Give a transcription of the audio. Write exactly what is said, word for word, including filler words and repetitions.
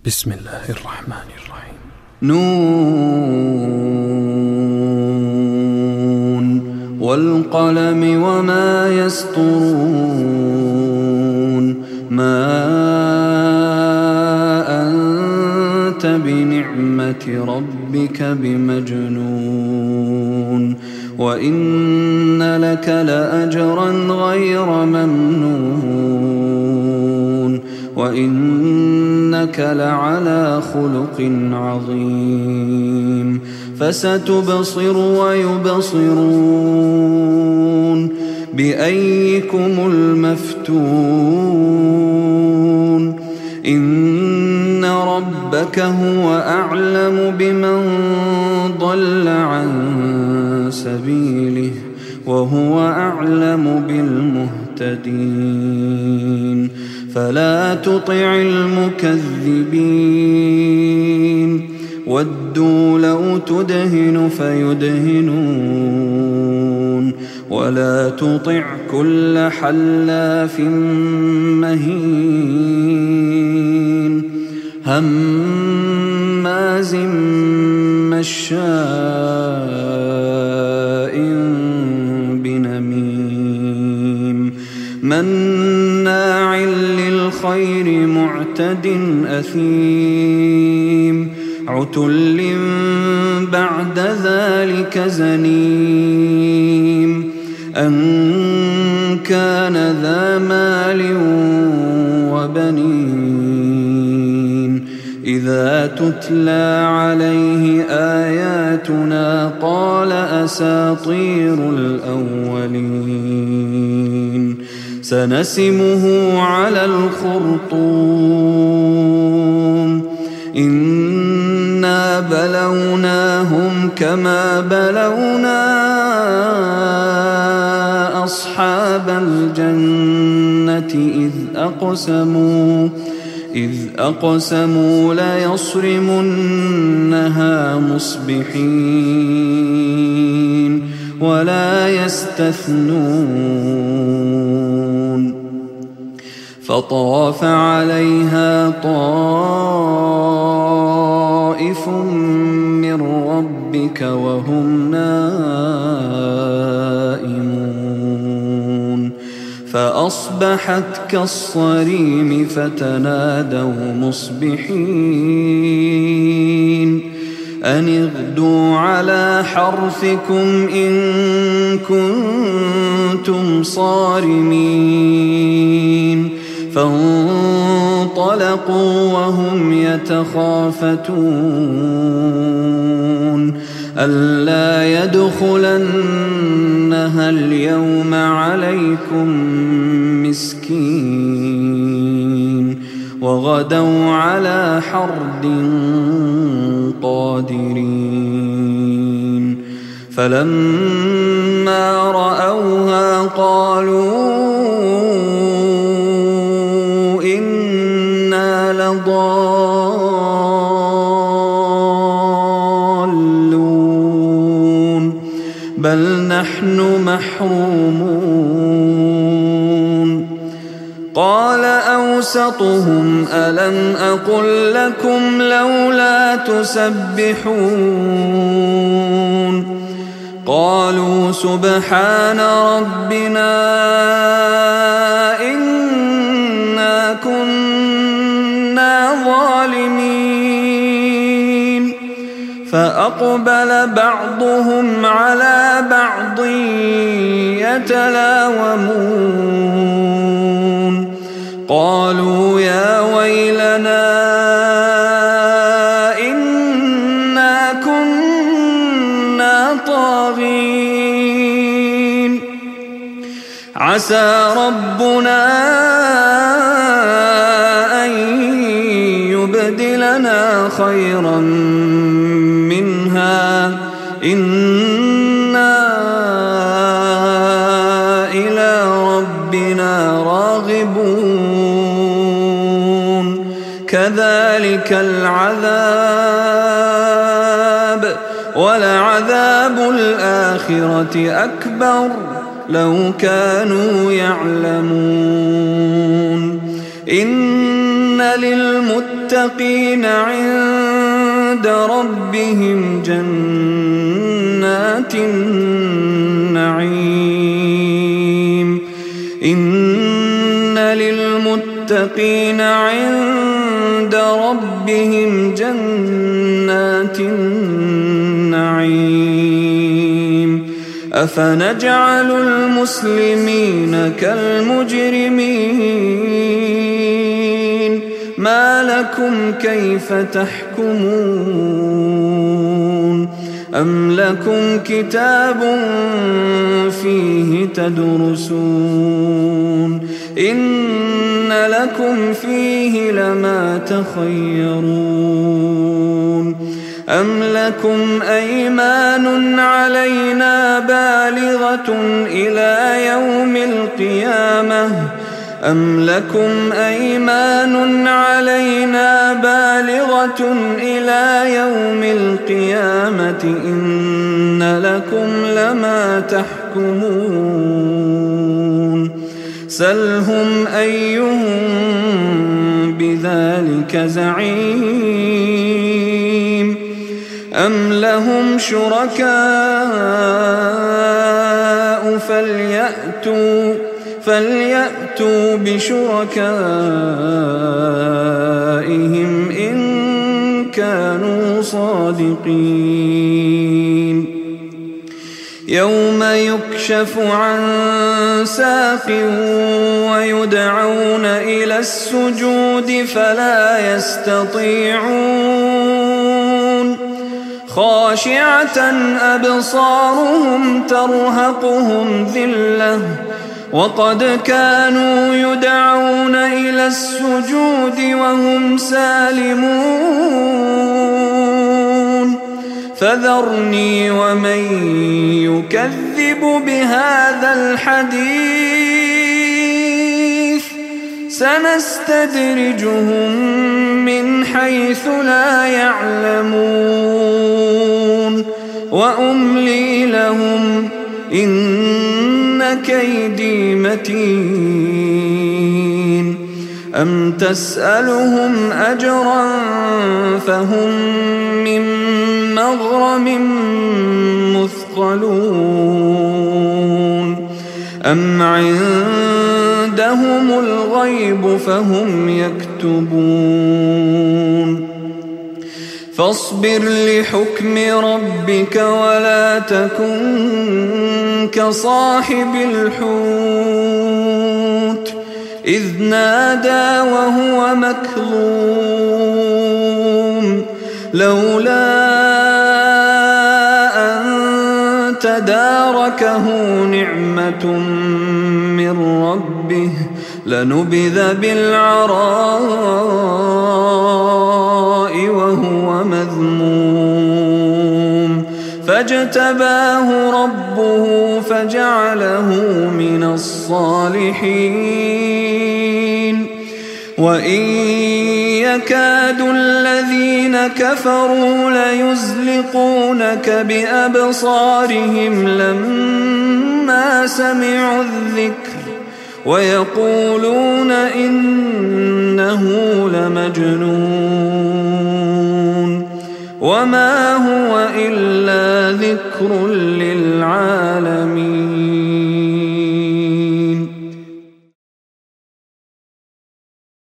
بسم الله الرحمن الرحيم. نون والقلم وما يسطرون ما أنت بنعمة ربك بمجنون وإن لك لأجرا غير ممنون وإنك لعلى خلق عظيم فستبصر ويبصرون بأيكم المفتون إن ربك هو أعلم بمن ضل عن سبيله وهو أعلم بالمهتدين فلا تطع المكذبين ودوا لو تدهن فيدهنون ولا تطع كل حلاف مهين هماز مشاء بنميم مناع للخير معتد أثيم عتل بعد ذلك زنيم أن كان ذا مال وبنين إذا تتلى عليه آياتنا قال أساطير الأولين سنسمه على الخرطوم إنا بلوناهم كما بلونا أصحاب الجنة إذ أقسموا إذ أقسموا ليصرمنها مصبحين ولا يستثنون فطاف عليها طائف من ربك وهم نائمون فأصبحت كالصريم فتنادوا مصبحين أن اغدوا على حرثكم إن كنتم صارمين فانطلقوا وهم يتخافتون ألا يدخلنها اليوم عليكم مسكين وغدوا على حرد قادرين فلما رأوها قالوا إنا لضالون بل نحن محرومون قال أوسطهم ألم أقل لكم لولا تسبحون قالوا سبحان ربنا إنا كنا ظالمين فأقبل بعضهم على بعض يتلاومون قالوا يا ويلنا إنا كنا طاغين عسى ربنا أن يبدلنا خيرا منها إنا إلى ربنا راغبون كذلك العذاب ولعذاب الآخرة أكبر لو كانوا يعلمون إن للمتقين عند ربهم جنات النعيم إن للمتقين عند ربهم جنات النعيم أفنجعل المسلمين كالمجرمين ما لكم كيف تحكمون أم لكم كتاب فيه تدرسون إن لكم فيه لما تخيرون أم لكم أيمان علينا بالغة إلى يوم القيامة أم لكم أيمان علينا بالغة إلى يوم القيامة إن لكم لما تحكمون سلهم أيهم بذلك زعيم أم لهم شركاء فليأتوا فليأتوا بشركائهم إن كانوا صادقين يوم يكشف عن ساق ويدعون إلى السجود فلا يستطيعون خاشعة أبصارهم ترهقهم ذلة وقد كانوا يدعون إلى السجود وهم سالمون فذرني ومن يكذب بهذا الحديث سنستدرجهم من حيث لا يعلمون وأملي لهم إن كيدي متين أم تسألهم أجرا فهم من مغرم مثقلون أم عندهم الغيب فهم يكتبون فاصبر لحكم ربك ولا تكن كصاحب الحوت إذ نادى وهو مكظوم لولا أن تداركه نعمة من ربه لنبذ بالعراء وهو مذموم فاجتباه ربه فجعله من الصالحين وإن يكاد الذين كفروا ليزلقونك بأبصارهم لما سمعوا الذكر ويقولون إنه لمجنون وما هو إلا ذكر للعالمين.